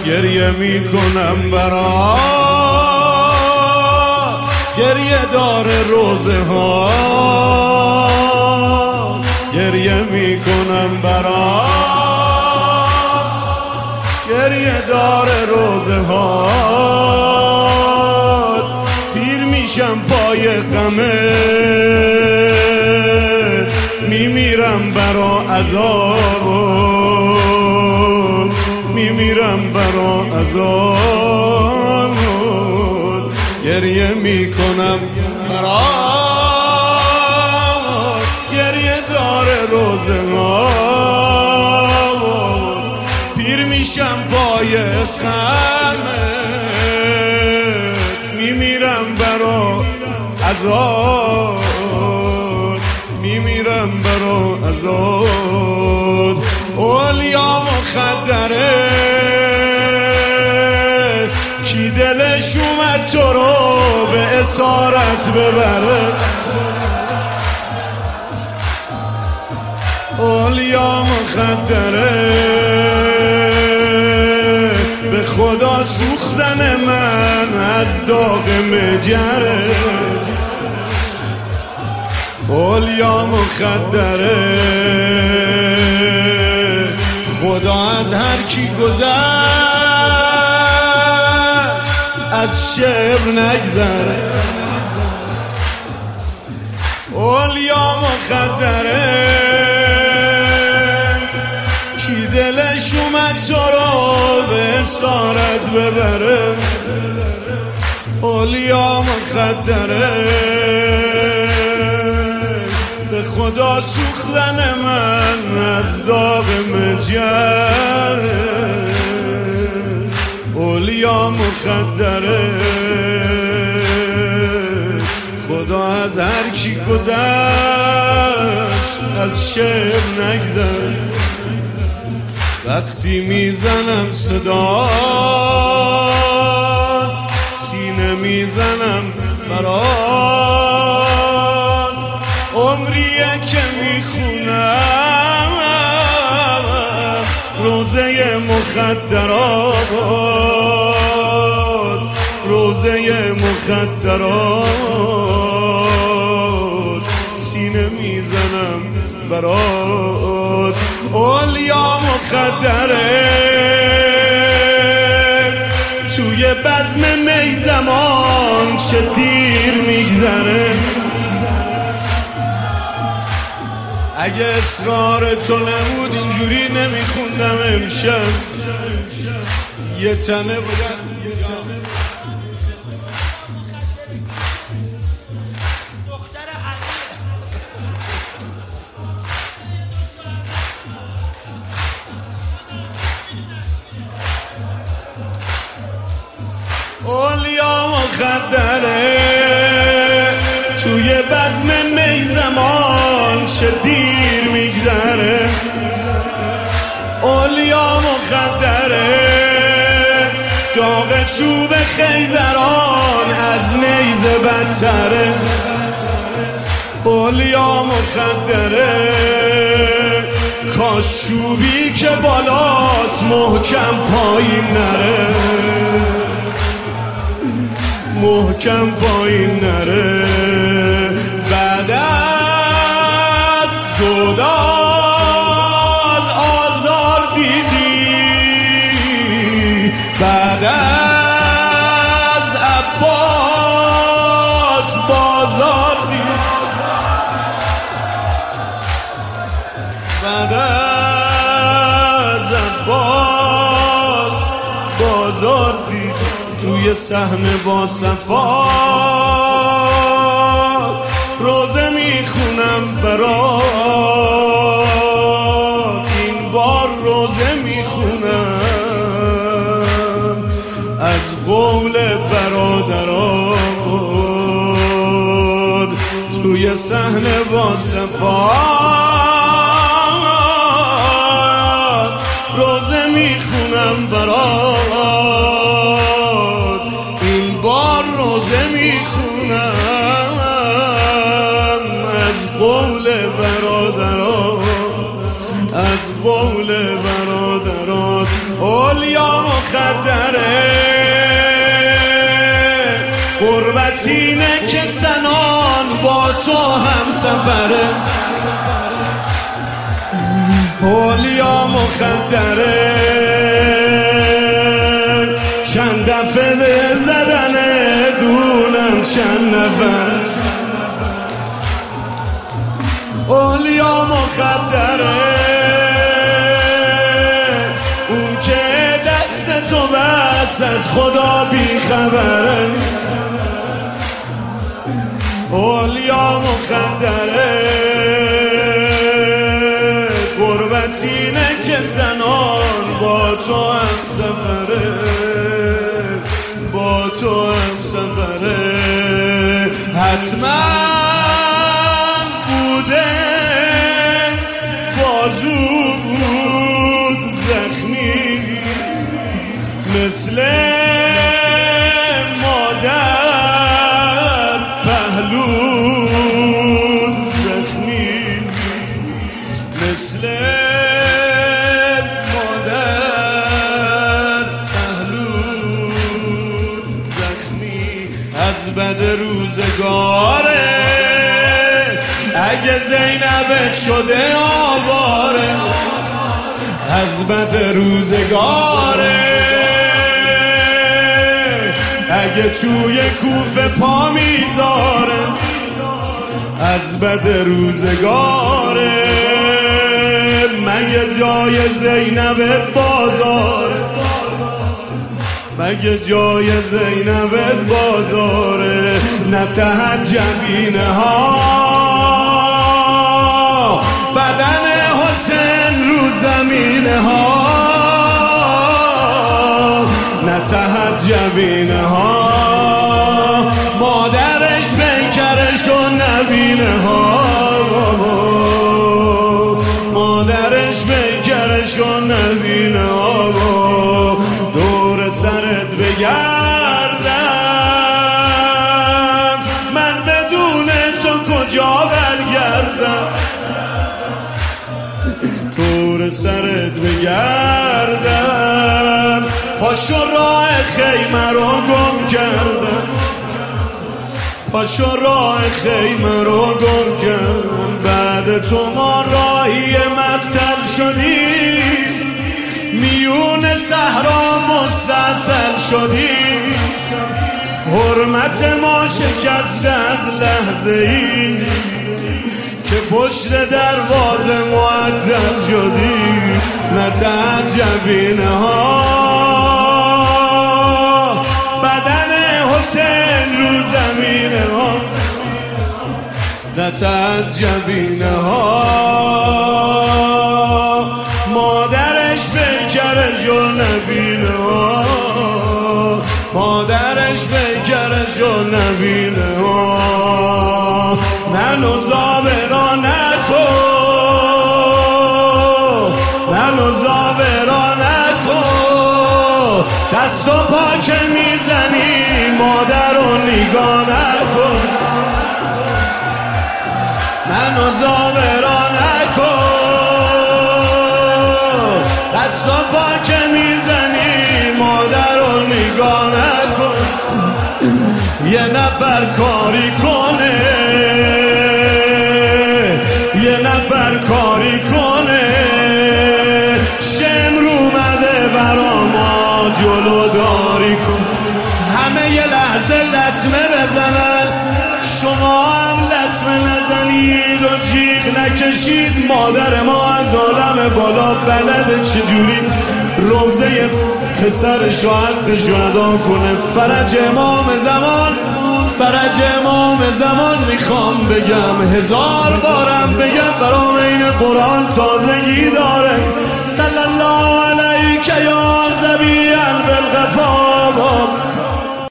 گریه میکنم برات، گریه داره روزه ها، گریه میکنم برات، گریه داره روزه ها. پیر میشم پای غمت، میمیرم برا عذاب، میمیرم برا عذاب. گریه میکنم برات، گریه داره روزه ها. پیر میشم پای غمت، میمیرم برا عذاب، میمیرم برا عذاب. اولیا مخدره، کی دلش اومد تو رو به اسارت ببره. اولیا مخدره، به خدا سوختن من از داغ مجره. اولیا مخدره، خدا از هر کی گذشت از شعر نگذره. اولیا مخدره، کی دلش اومد تو رو به اسارت ببره. اولیا مخدره، به خدا سوختن من از داغ مجره. اولیا مخدره، خدا از هر کی گذشت از شعر نگذره. وقتی میزنم صدا، سینه میزنم برات، عمریه که میخونم روزه مخدرات، روزه مخدرات. سینه میزنم برات. اولیا مخدره، توی بزم می زمان چه دیر میگذره. اگه اصرار تو نبود اینجوری نمیخوندم امشب. یه تنه بودم اولیا مخدره، توی بزم می زمان چه دیر میگذره. اولیا مخدره، داغ چوب خیزران از نیزه بدتره. اولیا مخدره، کاش چوبی که بالاست محکم پایین نره، محکم پایین نره. بعد از گودال آزار دیدی، بعد از عباس بازار دیدی، بعد از عباس بازار دیدی. توی صحنه با صفا روزه میخونم برات، این بار روزه میخونم از قول برادرات. توی صحنه با صفا روزه میخونم برات، این بار روزه میخونم از قول برادرات، از قول برادرات. اولیا مخدره، مخدره، غربت اینه که سنان با تو هم سفره، اولیا مخدره، چند دفعه زدنه دونم چند نفر، اولیا مخدره، اون که دست تو بس از خدا بی خبره، اولیا مخدره، غربت اینه که زنان با تو هم سفره، با تو هم سفره، حتما بوده بازو بود زخمی مثل مادر، پهلو زخمی مثل مادر، پهلو زخمی از بد روزگاره، اگه زینبت شده آواره، از بد روزگاره، اگه توی کوفه پا میذاره، از بد روزگاره، مگه جای زینبت بازاره، مگه جای زینبت بازاره، نتهجم اینها بدن حسین رو زمینه ها، نتهجم اینها مادرش پیکرش و نبینه ها، مادرش پیکرش و نبینه ها، دور سرت بگردم من بدون تو کجا برگردم، دور سرت بگردم پاشو راه خیمه رو گم کردم، پاشو راه خیمه رو گم کردم، بعد تو ما راهی مقتل شدی، میون صحرا مستصل شدی، حرمت ما شکست از لحظه ای که پشت دروازه معطل شدی، نتعجب اینها بدن حسین رو زمینه ها، نتعجب اینها مادرش پیکرش و نبینه ها، مادرش پیکرش و نبینه ها، منو زابرا نکن، منو زابرا نکن، دست و پا که میزنی مادر رو نگاه نکن، منو زابرا نکن، دست و پا که میزنی مادر رو نگاه نکن، یه نفر کاری کنه، یه نفر کاری کنه، شمر اومده برا ما جلو داری کن، همه یه لحظه لطمه بزنن، شما هم لطمه نزنید و جیغ نکشید، مادر ما از عالم بالا بلده چجوری روزه پسر شهد شهدا کنه، فرج امام زمان، فرج امام زمان میخوام بگم، هزار بارم بگم برام این قرآن تازگی دار،